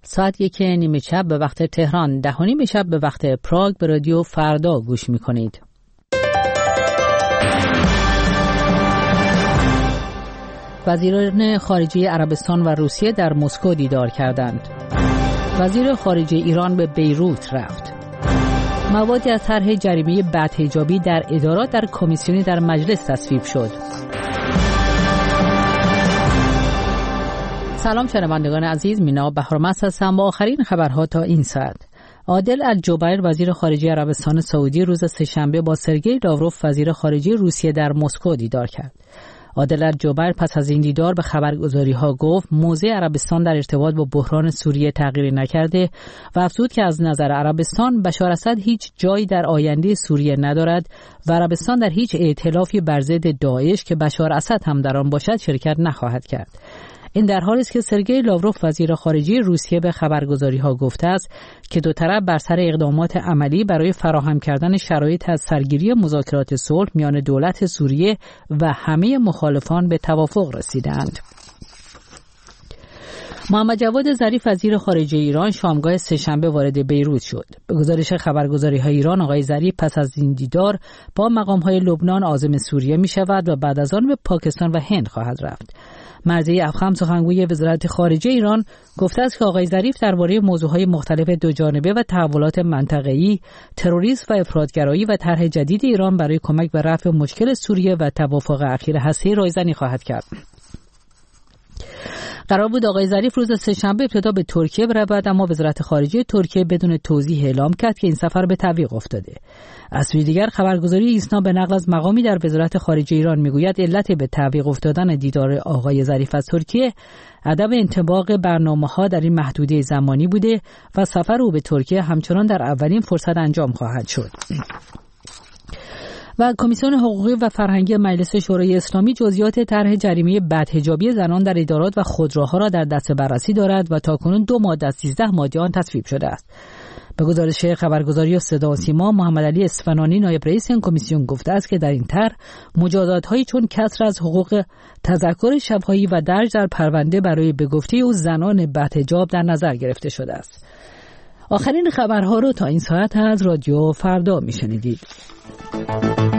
ساعت 1:30 شب به وقت تهران، 10:30 شب به وقت پراگ به رادیو فردا گوش می‌کنید. وزیران خارجه عربستان و روسیه در مسکو دیدار کردند. وزیر خارجه ایران به بیروت رفت. موادی از طرح جریمه بدحجابی در ادارات در کمیسیونی در مجلس تصویب شد. سلام شنوندگان عزیز، مینا بهارمست هستم با آخرین خبرها تا این ساعت. عادل الجبیر وزیر خارجه عربستان سعودی روز سه‌شنبه با سرگئی لاوروف وزیر خارجه روسیه در مسکو دیدار کرد. عادل الجبیر پس از این دیدار به خبرگزاری‌ها گفت موضع عربستان در ارتباط با بحران سوریه تغییری نکرده و افزود که از نظر عربستان بشار اسد هیچ جایی در آینده سوریه ندارد و عربستان در هیچ ائتلافی بر ضد داعش که بشار اسد هم در آن باشد شرکت نخواهد کرد. این در حالی است که سرگئی لاوروف وزیر خارجه روسیه به خبرگزاری‌ها گفته است که دو طرف بر سر اقدامات عملی برای فراهم کردن شرایط از سرگیری مذاکرات صلح میان دولت سوریه و همه مخالفان به توافق رسیدند. محمد جواد ظریف وزیر خارجه ایران شامگاه سه‌شنبه وارد بیروت شد. به گزارش خبرگزاری‌های ایران آقای ظریف پس از این دیدار با مقام‌های لبنان عازم سوریه می‌شود و بعد از آن به پاکستان و هند خواهد رفت. مرضیه افخم سخنگوی وزارت خارجه ایران گفته است که آقای ظریف درباره موضوعهای مختلف دوجانبه و تحولات منطقه‌ای، تروریسم و افراطگرایی و طرح جدید ایران برای کمک به رفع مشکل سوریه و توافق اخیر هسته‌ای رایزنی خواهد کرد. قرار بود آقای ظریف روز سه‌شنبه ابتدا به ترکیه برود، اما وزارت خارجه ترکیه بدون توضیح اعلام کرد که این سفر به تعویق افتاده. از سوی دیگر خبرگزاری ایسنا به نقل از مقامی در وزارت خارجه ایران میگوید علت به تعویق افتادن دیدار آقای ظریف از ترکیه عدم انطباق برنامه‌ها در این محدوده زمانی بوده و سفر او به ترکیه همچنان در اولین فرصت انجام خواهد شد. و کمیسیون حقوقی و فرهنگی مجلس شورای اسلامی جزئیات طرح جریمه بدحجابی زنان در ادارات و خودروها را در دست بررسی دارد و تاکنون 2 ماده از 13 ماده آن تصویب شده است. به گزارش خبرگزاری صدا و سیما، محمد علی اصفهانی نایب رئیس این کمیسیون گفته است که در این طرح مجازات‌هایی چون کسر از حقوق تذکر شفاهی و درج در پرونده برای به گفته او زنان بدحجاب در نظر گرفته شده است. آخرین خبرها رو تا این ساعت از رادیو فردا میشنیدید.